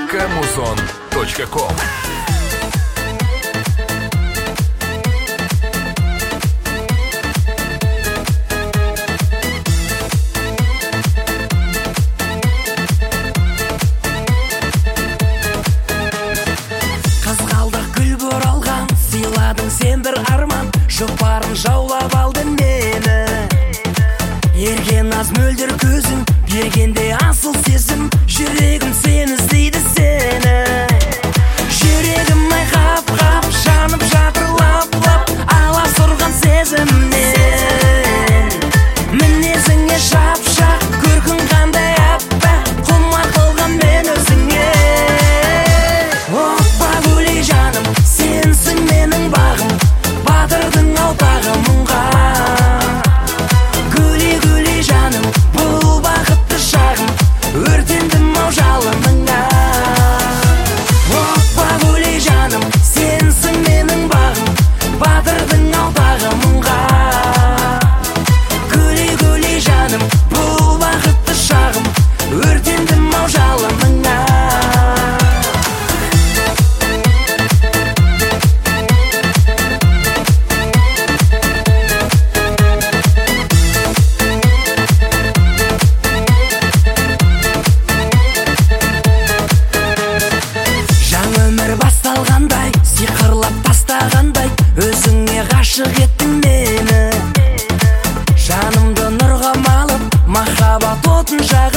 kmuzon.com. Қызғалдақ гүл бұралған, сыйладың сен бір арман, жұпарын жаулап алды мені. Ерген аз мөлдір көзің, бергенде асыл сезім, жүрегім сені іздейді сені. Жүрегім айқап-қап, жанып жатыр лап-лап, аласұрған сезімнен. Мінезіңе шап-шақ, көркің қандай аппақ, құмар қылған мен өзіңе. Оппа гүлей жаным, сенсің менің бағым, батырдың алтағы мұңға. Гүлей жаным, бұл бақытты шағым, өртендім ау жалыныңа. Оппа гүлей жаным, сенсің менің бағым, батырдың алтағы мұңға. Гүлей жаным, бұл бақытты шағым, өртендім ау жалыныңа. Жаңа өмір басталғандай, сиқырлап тастағандай, өзіңе ғашық еттің мені. Жанымды нұрға малып, махаббат отын жағып,